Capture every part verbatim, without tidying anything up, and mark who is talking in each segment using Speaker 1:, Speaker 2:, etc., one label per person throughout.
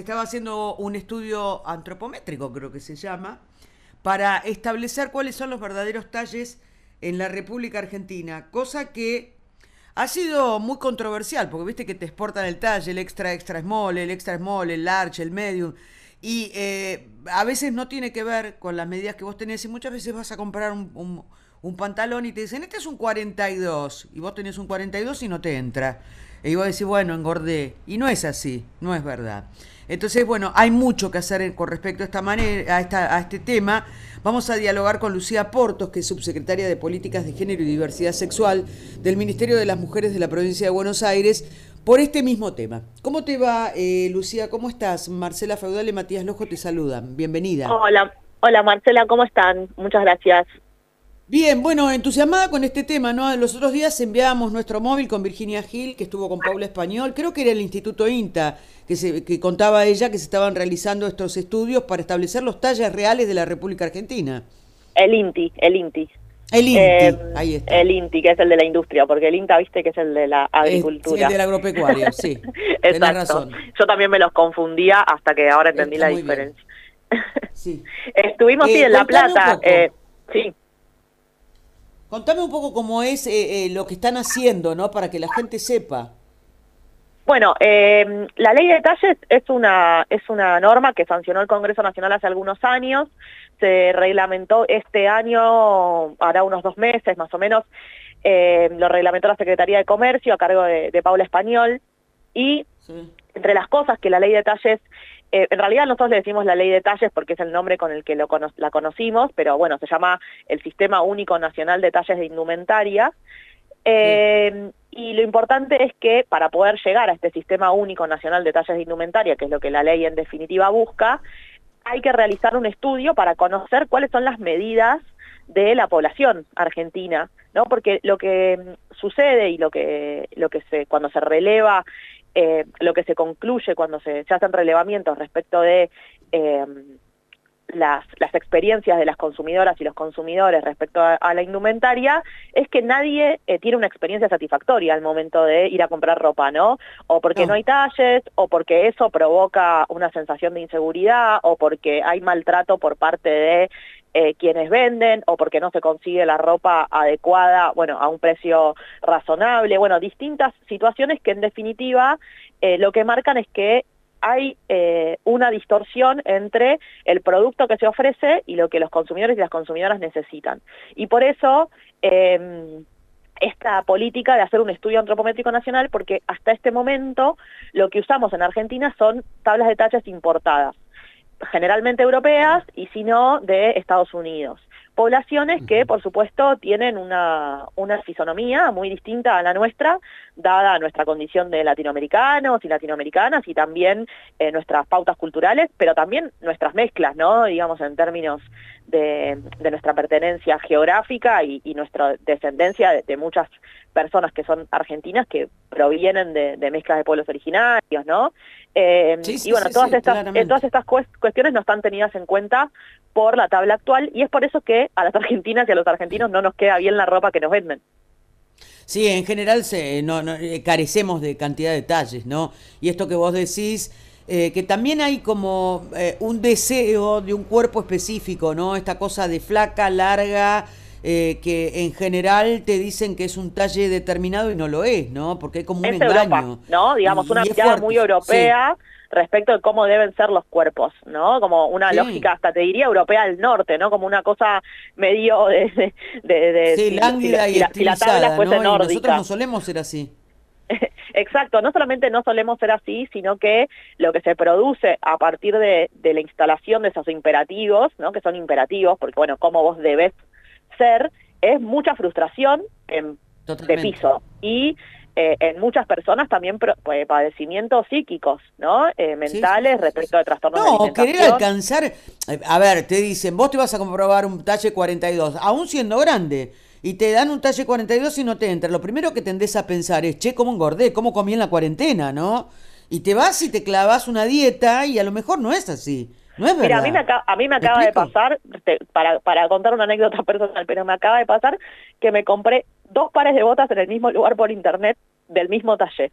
Speaker 1: estaba haciendo un estudio antropométrico, creo que se llama, para establecer cuáles son los verdaderos talles en la República Argentina, cosa que ha sido muy controversial, porque viste que te exportan el talle, el extra, extra small, el extra small, el large, el medium, y eh, a veces no tiene que ver con las medidas que vos tenés, y muchas veces vas a comprar un, un, un pantalón y te dicen, este es un cuarenta y dos, y vos tenés un cuarenta y dos y no te entra. Y vos decís, bueno, engordé. Y no es así, no es verdad. Entonces, bueno, hay mucho que hacer con respecto a esta manera, a, esta, a este tema. Vamos a dialogar con Lucía Portos, que es subsecretaria de Políticas de Género y Diversidad Sexual del Ministerio de las Mujeres de la Provincia de Buenos Aires, por este mismo tema. ¿Cómo te va, eh, Lucía? ¿Cómo estás? Marcela Feudal y Matías Lojo te saludan. Bienvenida.
Speaker 2: Hola, hola Marcela, ¿cómo están? Muchas gracias.
Speaker 1: Bien, bueno, entusiasmada con este tema, ¿no? Los otros días enviábamos nuestro móvil con Virginia Gil, que estuvo con Paula Español, creo que era el Instituto INTA, que, se, que contaba ella que se estaban realizando estos estudios para establecer los talles reales de la República Argentina.
Speaker 2: El INTI, el INTI.
Speaker 1: El INTI, eh, ahí está.
Speaker 2: El INTI, que es el de la industria, porque el INTA, viste, que es el de la agricultura.
Speaker 1: Es, el del agropecuario, sí. Tenés razón.
Speaker 2: Yo también me los confundía hasta que ahora entendí está la diferencia.
Speaker 1: Sí.
Speaker 2: Estuvimos, eh, sí, en La Plata. Eh, sí.
Speaker 1: Contame un poco cómo es eh, eh, lo que están haciendo, ¿no? Para que la gente sepa.
Speaker 2: Bueno, eh, la ley de talles es una, es una norma que sancionó el Congreso Nacional hace algunos años, se reglamentó este año, hará unos dos meses más o menos, eh, lo reglamentó la Secretaría de Comercio a cargo de, de Paula Español, y sí. Entre las cosas que la ley de talles, eh, en realidad nosotros le decimos la ley de talles porque es el nombre con el que lo cono la conocimos, pero bueno, se llama el Sistema Único Nacional de Talles de Indumentaria. Eh, sí. Y lo importante es que para poder llegar a este Sistema Único Nacional de Talles de Indumentaria, que es lo que la ley en definitiva busca, hay que realizar un estudio para conocer cuáles son las medidas de la población argentina, ¿no? Porque lo que sucede y lo que, lo que se, cuando se releva, eh, lo que se concluye cuando se, se hacen relevamientos respecto de eh, Las, las experiencias de las consumidoras y los consumidores respecto a, a la indumentaria, es que nadie eh, tiene una experiencia satisfactoria al momento de ir a comprar ropa, ¿no? O porque no, no hay talles, o porque eso provoca una sensación de inseguridad, o porque hay maltrato por parte de eh, quienes venden, o porque no se consigue la ropa adecuada, bueno, a un precio razonable, bueno, distintas situaciones que en definitiva eh, lo que marcan es que hay eh, una distorsión entre el producto que se ofrece y lo que los consumidores y las consumidoras necesitan. Y por eso eh, esta política de hacer un estudio antropométrico nacional, porque hasta este momento lo que usamos en Argentina son tablas de talles importadas, generalmente europeas y si no de Estados Unidos. Poblaciones que, por supuesto, tienen una, una fisonomía muy distinta a la nuestra, dada nuestra condición de latinoamericanos y latinoamericanas y también eh, nuestras pautas culturales, pero también nuestras mezclas, ¿no? Digamos, en términos de, de nuestra pertenencia geográfica y, y nuestra descendencia de, de muchas personas que son argentinas que provienen de, de mezclas de pueblos originarios, ¿no? Eh, sí, sí, y bueno, sí, todas, sí, estas, eh, todas estas cuestiones no están tenidas en cuenta por la tabla actual y es por eso que a las argentinas y a los argentinos no nos queda bien la ropa que nos venden.
Speaker 1: Sí, en general se, no, no, carecemos de cantidad de detalles, ¿no? Y esto que vos decís, eh, que también hay como eh, un deseo de un cuerpo específico, ¿no? Esta cosa de flaca, larga, eh, que en general te dicen que es un talle determinado y no lo es, ¿no? Porque hay como un
Speaker 2: es
Speaker 1: engaño.
Speaker 2: Europa, ¿no? Digamos, una mirada muy europea. Sí. Respecto de cómo deben ser los cuerpos, ¿no? Como una sí. lógica, hasta te diría, europea del norte, ¿no? Como una cosa medio de... de, de, de
Speaker 1: sí, lánguida si, y si la, estilizada, si la tabla fuese
Speaker 2: ¿no? nórdica.
Speaker 1: Y nosotros no solemos ser así.
Speaker 2: Exacto, no solamente no solemos ser así, sino que lo que se produce a partir de, de la instalación de esos imperativos, ¿no? Que son imperativos, porque bueno, cómo vos debes ser, es mucha frustración en, de piso. Y... Eh, en muchas personas también pro, pues, padecimientos psíquicos, ¿no? Eh, mentales sí, sí, sí, respecto sí. de trastornos
Speaker 1: no,
Speaker 2: de alimentación.
Speaker 1: Querer alcanzar, a ver, te dicen, vos te vas a comprobar un talle cuarenta y dos, aún siendo grande, y te dan un talle cuarenta y dos y no te entra. Lo primero que tendés a pensar es, che, ¿cómo engordé? ¿Cómo comí en la cuarentena, no? Y te vas y te clavas una dieta y a lo mejor no es así. No es verdad.
Speaker 2: Mira, a mí me, acaba, a mí me acaba de pasar, te, para, para contar una anécdota personal, pero me acaba de pasar que me compré dos pares de botas en el mismo lugar por internet del mismo talle.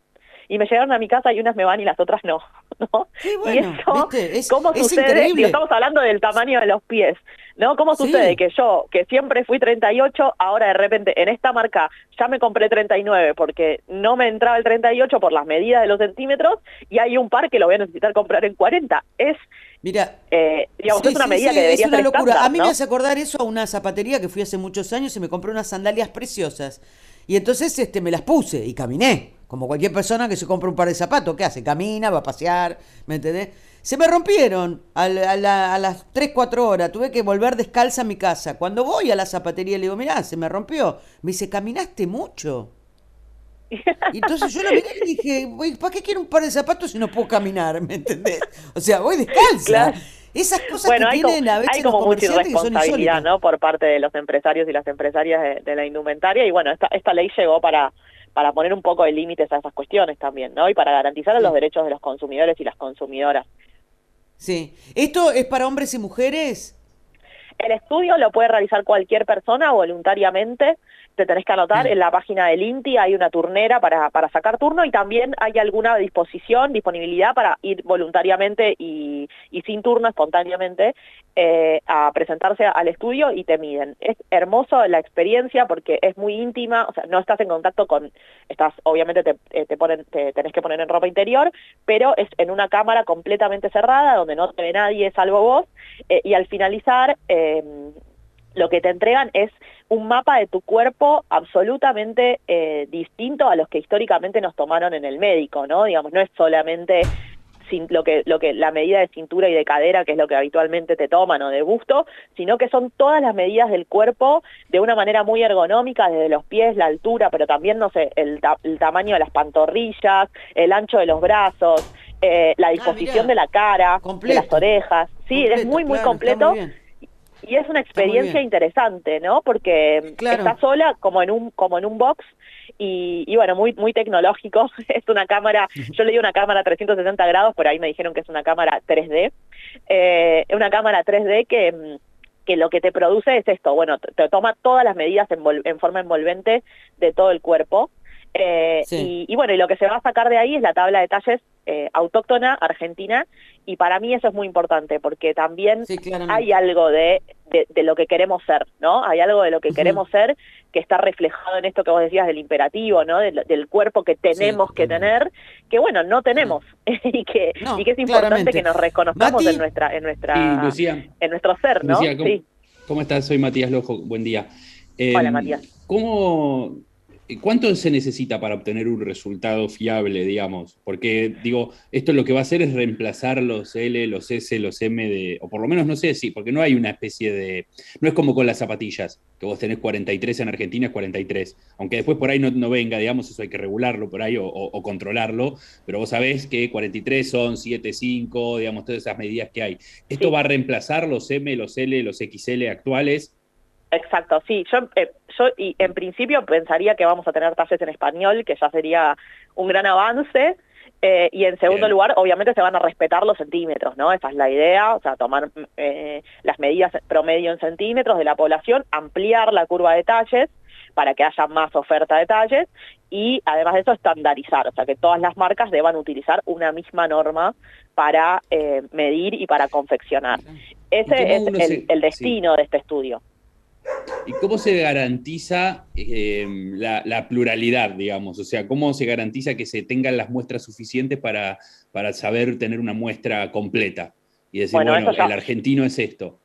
Speaker 2: y me llegaron a mi casa y unas me van y las otras no, ¿no?
Speaker 1: Sí, bueno,
Speaker 2: y eso,
Speaker 1: ¿viste? Es,
Speaker 2: ¿cómo
Speaker 1: es
Speaker 2: sucede?
Speaker 1: increíble.
Speaker 2: Digo, estamos hablando del tamaño de los pies, ¿no? ¿Cómo
Speaker 1: Sí.
Speaker 2: sucede que yo, que siempre fui treinta y ocho, ahora de repente en esta marca ya me compré treinta y nueve porque no me entraba el treinta y ocho por las medidas de los centímetros y hay un par que lo voy a necesitar comprar en cuarenta? Es,
Speaker 1: Mira,
Speaker 2: eh, digamos,
Speaker 1: sí,
Speaker 2: es una
Speaker 1: sí,
Speaker 2: medida
Speaker 1: sí,
Speaker 2: que debería
Speaker 1: es una
Speaker 2: ser
Speaker 1: locura.
Speaker 2: estándar,
Speaker 1: A mí
Speaker 2: ¿no?
Speaker 1: me hace acordar eso a una zapatería que fui hace muchos años y me compré unas sandalias preciosas. Y entonces este, me las puse y caminé. Como cualquier persona que se compra un par de zapatos, ¿qué hace? Camina, va a pasear, ¿me entendés? Se me rompieron a, la- a la- a las tres cuatro horas. Tuve que volver descalza a mi casa. Cuando voy a la zapatería le digo, mirá, se me rompió. Me dice, ¿caminaste mucho? Y entonces yo lo miré y le dije, "Güey, ¿para qué quiero un par de zapatos si no puedo caminar? ¿Me entendés? O sea, voy descalza.
Speaker 2: Claro.
Speaker 1: Esas cosas que
Speaker 2: Bueno, hay como,
Speaker 1: tienen a
Speaker 2: hay
Speaker 1: veces los
Speaker 2: como mucha
Speaker 1: comerciantes que son
Speaker 2: irresponsabilidad,
Speaker 1: insólitas.
Speaker 2: ¿no? Por parte de los empresarios y las empresarias de, de la indumentaria, y bueno, esta, esta ley llegó para, para poner un poco de límites a esas cuestiones también, ¿no? Y para garantizar los
Speaker 1: Sí,
Speaker 2: derechos de los consumidores y las consumidoras.
Speaker 1: sí. ¿Esto es para hombres y mujeres?
Speaker 2: El estudio lo puede realizar cualquier persona voluntariamente. Te tenés que anotar
Speaker 1: Bien.
Speaker 2: en la página del INTI, hay una turnera para, para sacar turno y también hay alguna disposición, disponibilidad para ir voluntariamente y, y sin turno, espontáneamente, eh, a presentarse al estudio y te miden. Es hermoso la experiencia porque es muy íntima, o sea, no estás en contacto con, estás, obviamente te, eh, te, ponen, te tenés que poner en ropa interior, pero es en una cámara completamente cerrada donde no te ve nadie salvo vos, eh, y al finalizar eh, lo que te entregan es un mapa de tu cuerpo absolutamente eh, distinto a los que históricamente nos tomaron en el médico, ¿no? Digamos, no es solamente sin, lo que, lo que, la medida de cintura y de cadera, que es lo que habitualmente te toman, o de busto, sino que son todas las medidas del cuerpo de una manera muy ergonómica, desde los pies, la altura, pero también, no sé, el, ta el tamaño de las pantorrillas, el ancho de los brazos, eh, la
Speaker 1: Ah,
Speaker 2: disposición
Speaker 1: mirá,
Speaker 2: de la cara, de las
Speaker 1: completo,
Speaker 2: orejas. Sí, es
Speaker 1: completo,
Speaker 2: muy, muy
Speaker 1: claro, está muy
Speaker 2: completo.
Speaker 1: bien,
Speaker 2: Y es una
Speaker 1: está muy
Speaker 2: experiencia
Speaker 1: bien.
Speaker 2: interesante, ¿no? Porque está
Speaker 1: Claro,
Speaker 2: sola como en un como en un box y, y bueno, muy muy tecnológico. Es una cámara, yo le di una cámara trescientos sesenta grados, pero ahí me dijeron que es una cámara tres D. Eh, una cámara tres D que mm, que lo que te produce es esto, bueno, te, te toma todas las medidas en, en forma envolvente de todo el cuerpo. Eh,
Speaker 1: sí,
Speaker 2: y, y bueno, y lo que se va a sacar de ahí es la tabla de talles eh, autóctona argentina, y para mí eso es muy importante porque también
Speaker 1: sí,
Speaker 2: hay
Speaker 1: claramente.
Speaker 2: algo de, de, de lo que queremos ser, ¿no? Hay algo de lo que
Speaker 1: Ujú,
Speaker 2: queremos ser que está reflejado en esto que vos decías del imperativo, ¿no? Del, del cuerpo que
Speaker 1: sí,
Speaker 2: tenemos que
Speaker 1: totalmente.
Speaker 2: tener, que bueno, no
Speaker 1: Sí.
Speaker 2: tenemos y que y que
Speaker 1: No,
Speaker 2: es importante que
Speaker 1: claramente.
Speaker 2: nos reconozcamos en
Speaker 1: Mati,
Speaker 2: nuestra en
Speaker 3: Sí,
Speaker 2: nuestra
Speaker 3: Lucía,
Speaker 2: en nuestro ser, ¿no?
Speaker 3: Lucía, ¿cómo,
Speaker 2: Sí.
Speaker 3: cómo estás? Soy Matías Lojo, buen día.
Speaker 2: Hola,
Speaker 3: Eh,
Speaker 2: Matías.
Speaker 3: ¿cómo, ¿Cuánto se necesita para obtener un resultado fiable, digamos? Porque, digo, esto lo que va a hacer es reemplazar los L, los S, los M, de, o por lo menos no sé si, porque no hay una especie de, no es como con las zapatillas, que vos tenés cuarenta y tres en Argentina, es cuarenta y tres, aunque después por ahí no, no venga, digamos, eso hay que regularlo por ahí o, o, o controlarlo, pero vos sabés que cuarenta y tres son siete cinco, digamos, todas esas medidas que hay. ¿Esto
Speaker 2: Sí.
Speaker 3: va a reemplazar los M, los L, los X L actuales?
Speaker 2: Exacto, sí. Yo, eh, yo y en principio pensaría que vamos a tener talles en español, que ya sería un gran avance. Eh, y en segundo
Speaker 3: Bien.
Speaker 2: lugar, obviamente se van a respetar los centímetros, ¿no? Esa es la idea, o sea, tomar eh, las medidas promedio en centímetros de la población, ampliar la curva de talles para que haya más oferta de talles y además de eso estandarizar, o sea, que todas las marcas deban utilizar una misma norma para eh, medir y para confeccionar.
Speaker 3: ¿Y cómo
Speaker 2: Ese es
Speaker 3: uno
Speaker 2: el,
Speaker 3: se...
Speaker 2: el
Speaker 3: Sí.
Speaker 2: destino de este estudio.
Speaker 3: ¿Y cómo se garantiza eh, la, la, pluralidad, digamos? O sea, ¿cómo se garantiza que se tengan las muestras suficientes para, para saber tener una muestra completa? Y decir,
Speaker 2: Bueno,
Speaker 3: bueno,
Speaker 2: eso
Speaker 3: el
Speaker 2: ya,
Speaker 3: argentino es esto.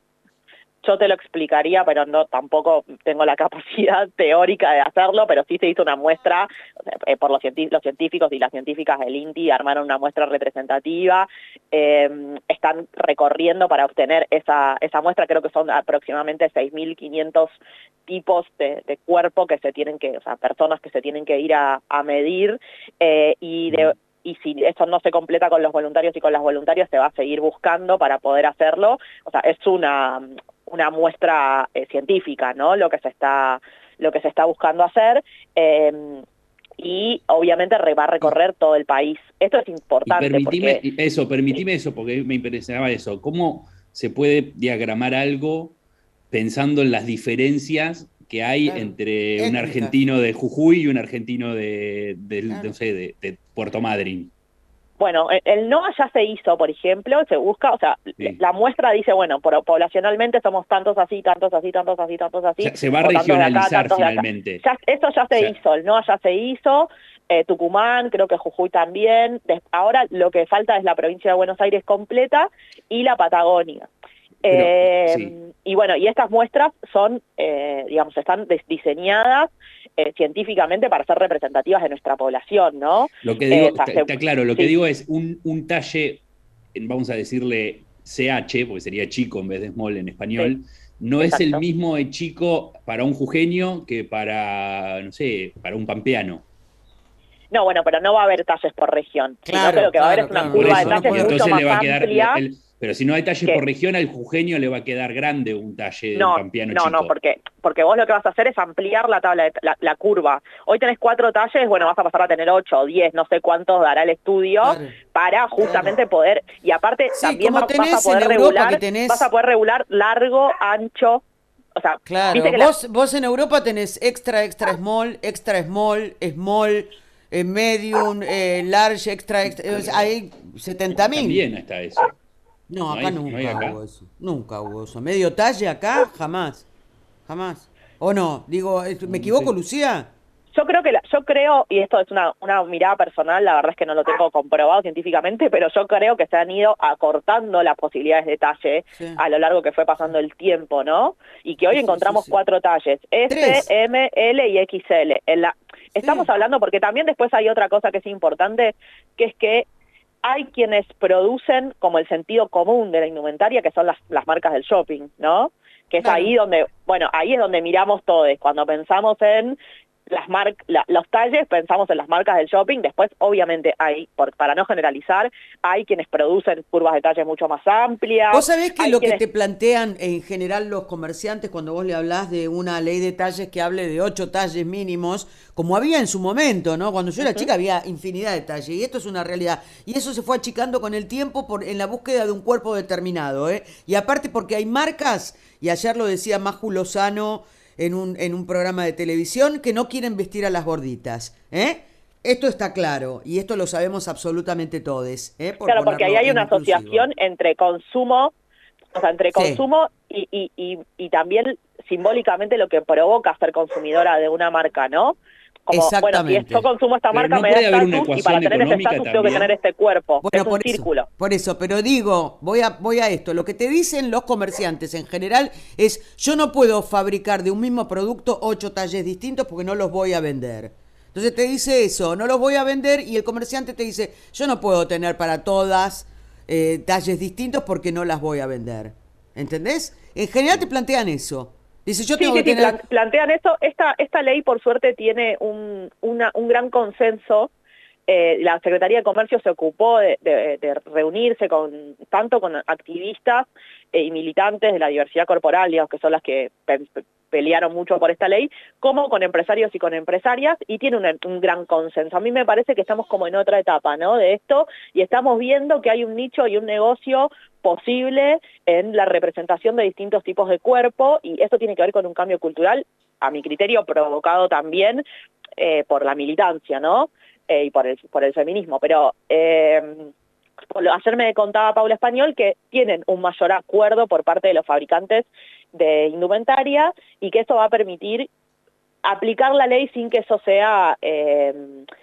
Speaker 2: yo te lo explicaría, pero no tampoco tengo la capacidad teórica de hacerlo, pero sí se hizo una muestra, o sea, eh, por los, cienti los científicos y las científicas del INTI armaron una muestra representativa, eh, están recorriendo para obtener esa, esa muestra, creo que son aproximadamente seis mil quinientos tipos de, de cuerpo que se tienen que, o sea, personas que se tienen que ir a, a medir, eh, y de... y si eso no se completa con los voluntarios y con las voluntarias, se va a seguir buscando para poder hacerlo. O sea, es una, una muestra eh, científica, ¿no? Lo que se está, lo que se está buscando hacer. Eh, y obviamente va a recorrer todo el país. Esto es
Speaker 3: Y
Speaker 2: importante
Speaker 3: permitime
Speaker 2: porque...
Speaker 3: eso,
Speaker 2: Sí,
Speaker 3: permitime eso, porque me impresionaba eso. ¿Cómo se puede diagramar algo pensando en las diferencias que hay
Speaker 1: claro.
Speaker 3: entre un
Speaker 1: Étnicas,
Speaker 3: argentino de Jujuy y un argentino de, de, de no
Speaker 1: claro.
Speaker 3: sé, de, de Puerto Madryn.
Speaker 2: Bueno, el NOA ya se hizo, por ejemplo, se busca, o sea, sí. la muestra dice, bueno, por, poblacionalmente somos tantos así, tantos así, tantos así, tantos así.
Speaker 3: O sea, se va a regionalizar acá, finalmente.
Speaker 2: Ya, eso ya se
Speaker 3: o sea,
Speaker 2: hizo, el NOA ya se hizo, eh, Tucumán, creo que Jujuy también. Des, ahora lo que falta es la provincia de Buenos Aires completa y la Patagonia. Pero, eh, sí. Y bueno, y estas muestras son, eh, digamos, están diseñadas eh, científicamente para ser representativas de nuestra población, ¿no?
Speaker 3: Lo que digo, eh, está, está claro, lo sí. que digo es un, un talle, vamos a decirle C H, porque sería chico en vez de small en español, sí. no Exacto. es el mismo de chico para un jujeño que para, no sé, para un pampeano.
Speaker 2: No, bueno, pero no va a haber talles por región.
Speaker 1: Claro,
Speaker 2: sino que lo que
Speaker 1: claro,
Speaker 2: va a haber es una
Speaker 1: claro.
Speaker 2: curva
Speaker 3: eso,
Speaker 2: de talles
Speaker 3: no
Speaker 2: mucho más
Speaker 3: le va a quedar,
Speaker 2: amplia.
Speaker 3: El, pero si no hay talles
Speaker 2: ¿Qué?
Speaker 3: por región, al jujeño le va a quedar grande un talle
Speaker 2: no,
Speaker 3: de un pampeano
Speaker 2: no,
Speaker 3: chico.
Speaker 2: No, porque, porque vos lo que vas a hacer es ampliar la tabla, de, la, la curva. Hoy tenés cuatro talles, bueno, vas a pasar a tener ocho o diez, no sé cuántos dará el estudio, claro. para justamente claro. poder, y aparte
Speaker 1: sí,
Speaker 2: también vas, vas a poder regular, tenés... vas a poder regular largo, ancho, o sea,
Speaker 1: claro, vos, la... vos en Europa tenés extra, extra small, extra small, small, eh, medium, eh, large, extra, extra, eh, hay setenta mil.
Speaker 3: También está eso.
Speaker 1: No,
Speaker 3: no
Speaker 1: acá
Speaker 3: hay,
Speaker 1: nunca
Speaker 3: no hay acá.
Speaker 1: hubo eso. Nunca hubo eso. ¿Medio talle acá? Jamás. Jamás. ¿O no? Digo, ¿me equivoco, sí. Lucía?
Speaker 2: Yo creo que la, yo creo, y esto es una, una mirada personal, la verdad es que no lo tengo comprobado científicamente, pero yo creo que se han ido acortando las posibilidades de talle sí. a lo largo que fue pasando el tiempo, ¿no? Y que hoy sí, encontramos sí, sí. cuatro talles, S, Tres. M, L y X L. En la, estamos sí. hablando, porque también después hay otra cosa que es importante, que es que hay quienes producen como el sentido común de la indumentaria, que son las, las marcas del shopping, ¿no? Que es claro. ahí donde, bueno, ahí es donde miramos todos. Cuando pensamos en las mar la, los talles, pensamos en las marcas del shopping. Después, obviamente, hay, por, para no generalizar, hay quienes producen curvas de talles mucho más amplias.
Speaker 1: Vos sabés que lo
Speaker 2: quienes...
Speaker 1: que te plantean en general los comerciantes cuando vos le hablás de una ley de talles que hable de ocho talles mínimos, como había en su momento, ¿no? Cuando yo era uh-huh. chica había infinidad de talles, y esto es una realidad. Y eso se fue achicando con el tiempo por, en la búsqueda de un cuerpo determinado, ¿eh? Y aparte porque hay marcas, y ayer lo decía Maju Lozano en un, en un programa de televisión, que no quieren vestir a las gorditas, ¿eh? Esto está claro, y esto lo sabemos absolutamente todos, ¿eh? Por
Speaker 2: claro, porque ahí hay una inclusivo. asociación entre consumo, o sea, entre sí. consumo y, y, y, y también simbólicamente lo que provoca ser consumidora de una marca, ¿no? Como, bueno, si yo consumo esta marca no me da estatus y para tener ese estatus tengo que tener este cuerpo. Bueno, es un
Speaker 1: por
Speaker 2: círculo.
Speaker 1: Eso, por eso, pero digo, voy a, voy a esto, lo que te dicen los comerciantes en general es, yo no puedo fabricar de un mismo producto ocho talles distintos porque no los voy a vender. Entonces te dice eso, no los voy a vender, y el comerciante te dice, yo no puedo tener para todas eh, talles distintos porque no las voy a vender. ¿Entendés? En general te plantean eso. Dice, yo
Speaker 2: sí,
Speaker 1: tengo
Speaker 2: sí,
Speaker 1: que
Speaker 2: sí,
Speaker 1: tener...
Speaker 2: plantean eso. Esta, esta ley, por suerte, tiene un, una, un gran consenso. Eh, la Secretaría de Comercio se ocupó de, de, de reunirse con tanto con activistas eh, y militantes de la diversidad corporal, digamos, que son las que pe pelearon mucho por esta ley, como con empresarios y con empresarias, y tiene un, un gran consenso. A mí me parece que estamos como en otra etapa, ¿no?, de esto, y estamos viendo que hay un nicho y un negocio posible en la representación de distintos tipos de cuerpo, y esto tiene que ver con un cambio cultural, a mi criterio, provocado también eh, por la militancia, ¿no?, eh, y por el, por el feminismo. Pero eh, ayer me contaba Paula Español que tienen un mayor acuerdo por parte de los fabricantes de indumentaria, y que eso va a permitir aplicar la ley sin que eso sea eh,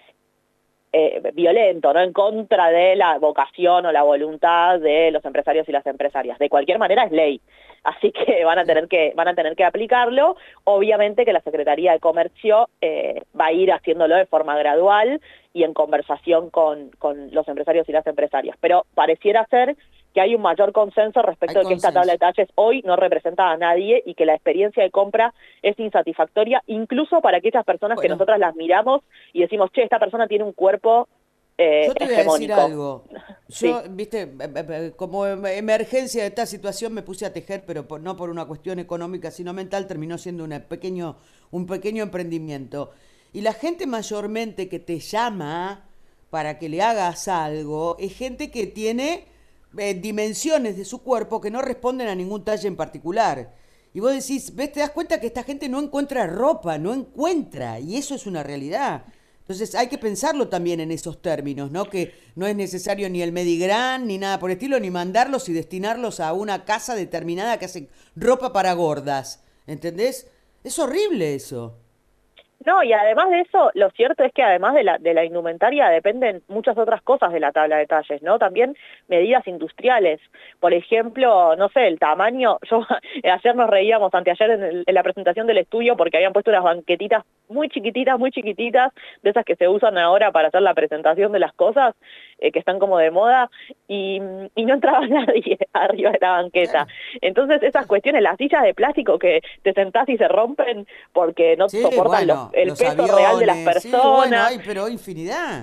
Speaker 2: eh, violento, ¿no?, en contra de la vocación o la voluntad de los empresarios y las empresarias. De cualquier manera es ley, así que van a tener que, van a tener que aplicarlo. Obviamente que la Secretaría de Comercio eh, va a ir haciéndolo de forma gradual y en conversación con, con los empresarios y las empresarias, pero pareciera ser que hay un mayor consenso respecto
Speaker 1: hay
Speaker 2: de que
Speaker 1: consenso.
Speaker 2: Esta tabla de talles hoy no representa a nadie y que la experiencia de compra es insatisfactoria, incluso para aquellas personas bueno. que nosotras las miramos y decimos, che, esta persona tiene un cuerpo eh,
Speaker 1: Yo te voy
Speaker 2: hegemónico.
Speaker 1: a decir algo. Yo, sí. viste, como emergencia de esta situación me puse a tejer, pero por, no por una cuestión económica, sino mental, terminó siendo una pequeño, un pequeño emprendimiento. Y la gente mayormente que te llama para que le hagas algo es gente que tiene eh, dimensiones de su cuerpo que no responden a ningún talle en particular. Y vos decís, ves, te das cuenta que esta gente no encuentra ropa, no encuentra, y eso es una realidad. Entonces hay que pensarlo también en esos términos, ¿no? Que no es necesario ni el Medigran, ni nada por el estilo, ni mandarlos y destinarlos a una casa determinada que hace ropa para gordas, ¿entendés? Es horrible eso.
Speaker 2: No, y además de eso, lo cierto es que además de la, de la indumentaria dependen muchas otras cosas de la tabla de talles, ¿no? También medidas industriales. Por ejemplo, no sé, el tamaño. Yo ayer nos reíamos, anteayer en, el, en la presentación del estudio, porque habían puesto unas banquetitas muy chiquititas, muy chiquititas, de esas que se usan ahora para hacer la presentación de las cosas, eh, que están como de moda, y, y no entraba nadie arriba de la banqueta. Entonces esas cuestiones, las sillas de plástico que te sentás y se rompen porque no
Speaker 1: Sí,
Speaker 2: soportan
Speaker 1: bueno,
Speaker 2: los, el
Speaker 1: los
Speaker 2: peso
Speaker 1: aviones,
Speaker 2: real de las
Speaker 1: sí,
Speaker 2: personas.
Speaker 1: bueno, hay, pero infinidad.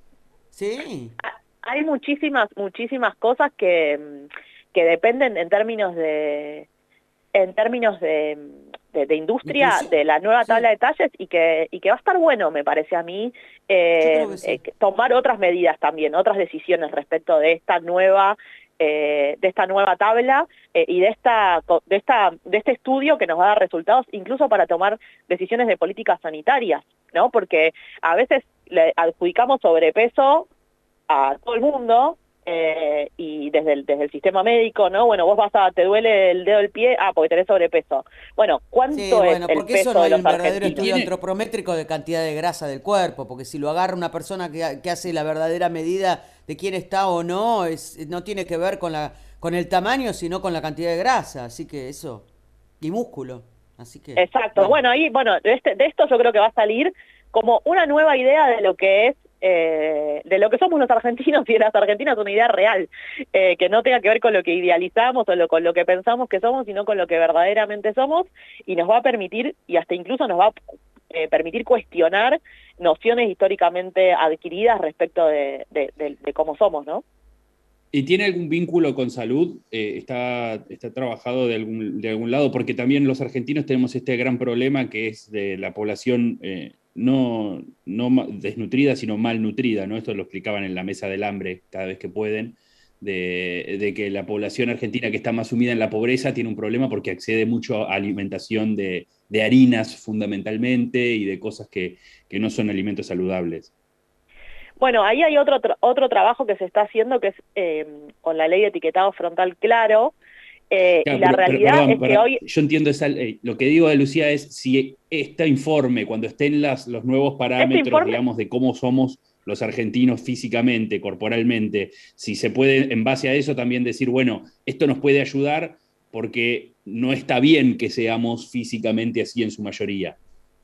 Speaker 1: Sí.
Speaker 2: Hay muchísimas, muchísimas cosas que, que dependen en términos de, en términos de, de, de industria,
Speaker 1: Inclusión,
Speaker 2: de la nueva
Speaker 1: sí.
Speaker 2: tabla de talles, y que, y que va a estar bueno, me parece a mí,
Speaker 1: Yo
Speaker 2: eh,
Speaker 1: creo que sí.
Speaker 2: eh, tomar otras medidas también, otras decisiones respecto de esta nueva eh, de esta nueva tabla eh, y de esta de esta de este estudio que nos va a dar resultados incluso para tomar decisiones de políticas sanitarias, ¿no? Porque a veces le adjudicamos sobrepeso a todo el mundo, eh, y desde el, desde el sistema médico, ¿no? Bueno, vos vas a, te duele el dedo del pie, ah, porque tenés sobrepeso. Bueno, ¿cuánto
Speaker 1: Sí,
Speaker 2: es
Speaker 1: bueno,
Speaker 2: el
Speaker 1: porque eso
Speaker 2: peso
Speaker 1: no
Speaker 2: de
Speaker 1: hay
Speaker 2: los
Speaker 1: un verdadero
Speaker 2: argentinos?
Speaker 1: estudio
Speaker 3: Tiene-
Speaker 1: antropométrico de cantidad de grasa del cuerpo, porque si lo agarra una persona que, que hace la verdadera medida de quién está o no, es, no tiene que ver con la, con el tamaño, sino con la cantidad de grasa, así que eso, y músculo, así que,
Speaker 2: Exacto.
Speaker 1: bueno.
Speaker 2: Bueno, ahí, bueno, de, este, de esto yo creo que va a salir como una nueva idea de lo que es, eh, de lo que somos los argentinos y de las argentinas, una idea real, eh, que no tenga que ver con lo que idealizamos o lo, con lo que pensamos que somos, sino con lo que verdaderamente somos, y nos va a permitir, y hasta incluso nos va a eh, permitir cuestionar nociones históricamente adquiridas respecto de, de, de, de cómo somos, ¿no?
Speaker 3: ¿Y tiene algún vínculo con salud? Eh, está, ¿Está trabajado de algún, de algún lado? Porque también los argentinos tenemos este gran problema que es de la población eh, no, no desnutrida, sino malnutrida, ¿no? Esto lo explicaban en la mesa del hambre cada vez que pueden, de, de que la población argentina que está más sumida en la pobreza tiene un problema porque accede mucho a alimentación de, de harinas fundamentalmente y de cosas que, que no son alimentos saludables.
Speaker 2: Bueno, ahí hay otro tra otro trabajo que se está haciendo, que es eh, con la ley de etiquetado frontal claro, eh,
Speaker 3: Claro,
Speaker 2: y la
Speaker 3: pero, pero,
Speaker 2: realidad
Speaker 3: perdón,
Speaker 2: es que
Speaker 3: perdón,
Speaker 2: hoy...
Speaker 3: yo entiendo esa, eh, lo que digo de Lucía es si este informe, cuando estén las, los nuevos
Speaker 2: Este
Speaker 3: parámetros,
Speaker 2: informe,
Speaker 3: digamos, de cómo somos los argentinos físicamente, corporalmente, si se puede en base a eso también decir, bueno, esto nos puede ayudar porque no está bien que seamos físicamente así en su mayoría.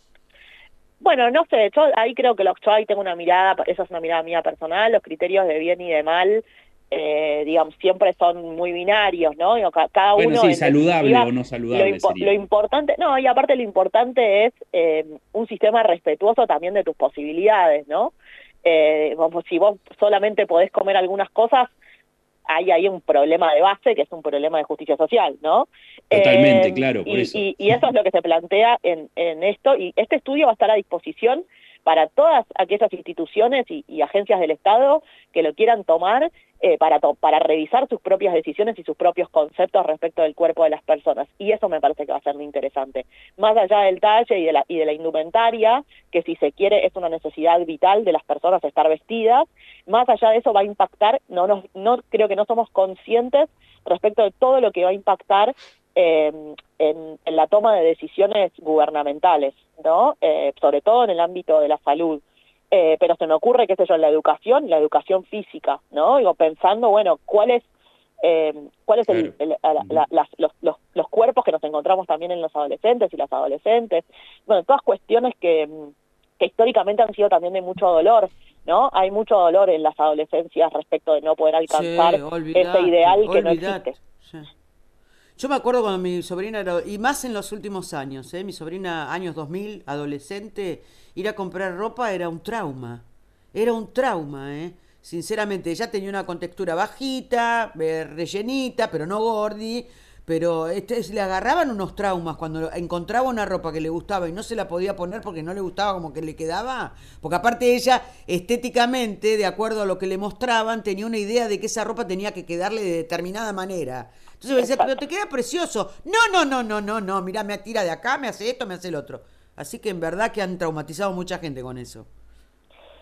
Speaker 2: bueno, no sé, yo ahí creo que lo, yo ahí tengo una mirada, esa es una mirada mía personal, los criterios de bien y de mal, eh, digamos, siempre son muy binarios, ¿no? Digo, ca cada
Speaker 3: Bueno,
Speaker 2: uno
Speaker 3: sí,
Speaker 2: en
Speaker 3: saludable
Speaker 2: definitiva,
Speaker 3: o no
Speaker 2: lo,
Speaker 3: saludable
Speaker 2: impo
Speaker 3: sería.
Speaker 2: lo importante, no, y aparte lo importante es eh, un sistema respetuoso también de tus posibilidades, ¿no? Eh, como si vos solamente podés comer algunas cosas, hay ahí un problema de base que es un problema de justicia social, ¿no?
Speaker 3: Totalmente,
Speaker 2: Eh,
Speaker 3: claro, por
Speaker 2: y,
Speaker 3: eso.
Speaker 2: y, y eso es lo que se plantea en, en esto, y este estudio va a estar a disposición para todas aquellas instituciones y, y agencias del Estado que lo quieran tomar eh, para, to para revisar sus propias decisiones y sus propios conceptos respecto del cuerpo de las personas, y eso me parece que va a ser muy interesante. Más allá del talle y de la, y de la indumentaria, que si se quiere es una necesidad vital de las personas estar vestidas, más allá de eso va a impactar, no, nos, no creo que no somos conscientes respecto de todo lo que va a impactar eh, en, en la toma de decisiones gubernamentales, ¿no? Eh, sobre todo en el ámbito de la salud. Eh, pero se me ocurre, qué sé yo, en la educación, la educación física, ¿no? Digo, pensando, bueno, ¿cuál es, eh, cuál es el, el, la, la, las, los, los, los cuerpos que nos encontramos también en los adolescentes y las adolescentes? Bueno, todas cuestiones que, que históricamente han sido también de mucho dolor, ¿no? Hay mucho dolor en las adolescencias respecto de no poder alcanzar
Speaker 1: Sí, olvidate,
Speaker 2: ese ideal que no
Speaker 1: olvidate.
Speaker 2: existe.
Speaker 1: Sí. Yo me acuerdo cuando mi sobrina era, y más en los últimos años, ¿eh? Mi sobrina, años dos mil, adolescente, ir a comprar ropa era un trauma. Era un trauma, ¿eh? Sinceramente, ella tenía una contextura bajita, eh, rellenita, pero no gordi. Pero este, le agarraban unos traumas cuando encontraba una ropa que le gustaba y no se la podía poner porque no le gustaba como que le quedaba. Porque aparte ella, estéticamente, de acuerdo a lo que le mostraban, tenía una idea de que esa ropa tenía que quedarle de determinada manera. Entonces me decía, pero te queda precioso. No, no, no, no, no, no, mirá, me tira de acá, me hace esto, me hace el otro. Así que en verdad que han traumatizado mucha gente con eso.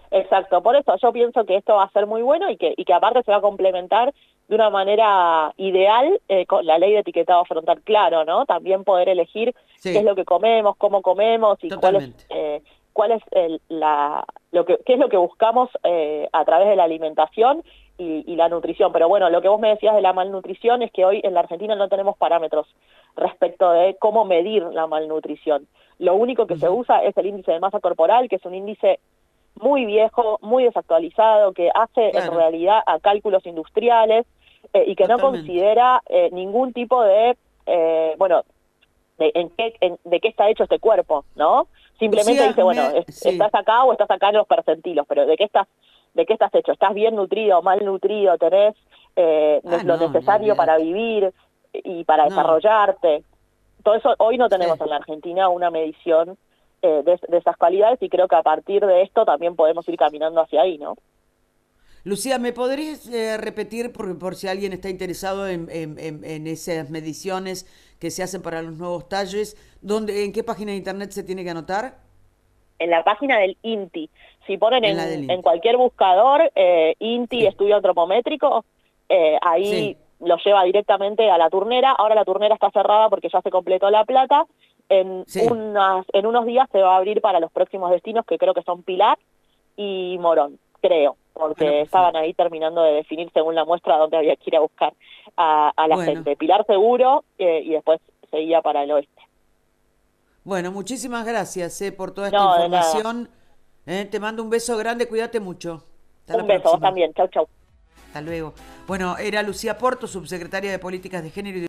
Speaker 2: Exacto, por eso yo pienso que esto va a ser muy bueno y que, y que aparte se va a complementar de una manera ideal eh, con la ley de etiquetado frontal claro, ¿no? También poder elegir
Speaker 1: Sí,
Speaker 2: qué es lo que comemos, cómo comemos y cuál es,
Speaker 1: totalmente.
Speaker 2: eh, cuál es el, la, lo que, qué es lo que buscamos eh, a través de la alimentación y, y la nutrición. Pero bueno, lo que vos me decías de la malnutrición es que hoy en la Argentina no tenemos parámetros respecto de cómo medir la malnutrición. Lo único que uh-huh. se usa es el índice de masa corporal, que es un índice muy viejo, muy desactualizado, que hace claro. en realidad a cálculos industriales eh, y que Totalmente. no considera eh, ningún tipo de, eh, bueno, de, en qué, en, de qué está hecho este cuerpo, ¿no? Simplemente Lucía, dice, bueno, me... es, sí. estás acá o estás acá en los percentilos, pero ¿de qué estás, de qué estás hecho? ¿Estás bien nutrido, mal nutrido? ¿Tenés eh, ah, lo no, necesario no, para vivir y para no. desarrollarte? Todo eso hoy no tenemos sí. en la Argentina una medición Eh, de, de esas cualidades y creo que a partir de esto también podemos ir caminando hacia ahí, ¿no?
Speaker 1: Lucía, ¿me podrías eh, repetir, por, por si alguien está interesado en, en, en, en esas mediciones que se hacen para los nuevos talles, ¿dónde, en qué página de internet se tiene que anotar?
Speaker 2: En la página del INTI. Si ponen en, en, en cualquier buscador, eh, INTI, sí. Estudio Antropométrico, eh, ahí sí. lo lleva directamente a la turnera. Ahora la turnera está cerrada porque ya se completó la plata. En, sí. unas, en unos días se va a abrir para los próximos destinos, que creo que son Pilar y Morón, creo, porque bueno, estaban ahí terminando de definir según la muestra dónde había que ir a buscar a, a la bueno. gente. Pilar seguro eh, y después seguía para el oeste.
Speaker 1: Bueno, muchísimas gracias eh, por toda esta no, información. Eh, te mando un beso grande, cuídate mucho.
Speaker 2: Hasta un beso, próxima. Vos también. Chau, chau.
Speaker 1: Hasta luego. Bueno, era Lucía Porto, subsecretaria de Políticas de Género y